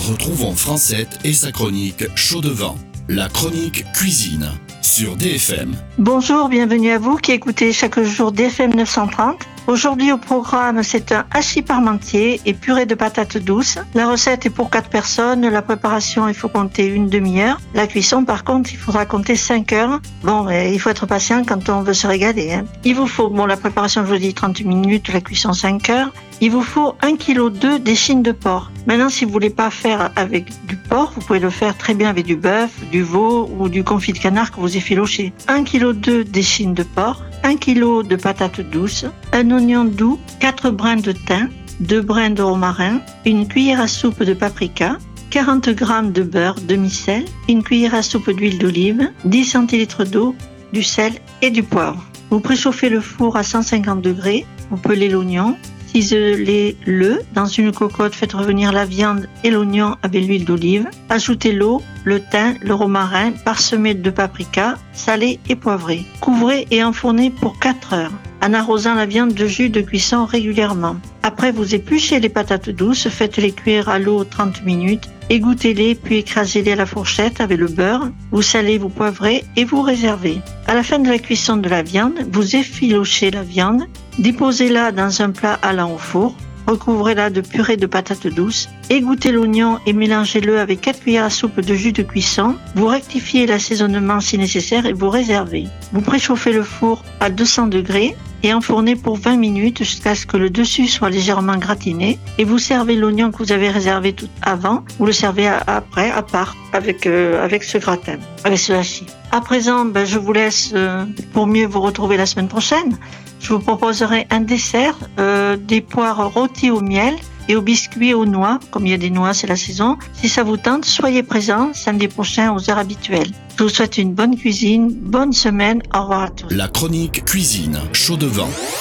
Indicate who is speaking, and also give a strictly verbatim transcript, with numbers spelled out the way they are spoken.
Speaker 1: Retrouvons Francette et sa chronique Chaud de vent, la chronique cuisine sur D F M.
Speaker 2: Bonjour, bienvenue à vous qui écoutez chaque jour D F M neuf cent trente. Aujourd'hui au programme, c'est un hachis parmentier et purée de patates douces. La recette est pour quatre personnes. La préparation, il faut compter une demi-heure. La cuisson, par contre, il faudra compter cinq heures. Bon, il faut être patient quand on veut se régaler. Hein. Il vous faut, bon, la préparation, je vous dis trente minutes, la cuisson cinq heures. Il vous faut un virgule deux kilos d'échine de porc. Maintenant, si vous voulez pas faire avec du porc, vous pouvez le faire très bien avec du bœuf, du veau ou du confit de canard que vous effiloché. un virgule deux kilos d'échine de porc, un kilo de patates douces, un oignon doux, quatre brins de thym, deux brins de romarin, une cuillère à soupe de paprika, quarante grammes de beurre demi-sel, une cuillère à soupe d'huile d'olive, dix centilitres d'eau, du sel et du poivre. Vous préchauffez le four à cent cinquante degrés, vous pelez l'oignon, ciselez-le dans une cocotte, faites revenir la viande et l'oignon avec l'huile d'olive, ajoutez l'eau, le thym, le romarin, parsemé de paprika, salé et poivré. Couvrez et enfournez pour quatre heures, en arrosant la viande de jus de cuisson régulièrement. Après, vous épluchez les patates douces, faites-les cuire à l'eau trente minutes, égouttez-les puis écrasez-les à la fourchette avec le beurre, vous salez, vous poivrez et vous réservez. À la fin de la cuisson de la viande, vous effilochez la viande, déposez-la dans un plat allant au four, recouvrez-la de purée de patates douces, égouttez l'oignon et mélangez-le avec quatre cuillères à soupe de jus de cuisson, vous rectifiez l'assaisonnement si nécessaire et vous réservez. Vous préchauffez le four à deux cents degrés et enfournez pour vingt minutes jusqu'à ce que le dessus soit légèrement gratiné et vous servez l'oignon que vous avez réservé tout avant, vous le servez à, après à part avec, euh, avec ce gratin, avec ce hachis. À présent, ben, je vous laisse euh, pour mieux vous retrouver la semaine prochaine. Je vous proposerai un dessert, euh, des poires rôties au miel et au biscuit aux noix. Comme il y a des noix, c'est la saison. Si ça vous tente, soyez présents samedi prochain aux heures habituelles. Je vous souhaite une bonne cuisine, bonne semaine. Au revoir à tous.
Speaker 1: La chronique cuisine Chaud de vent.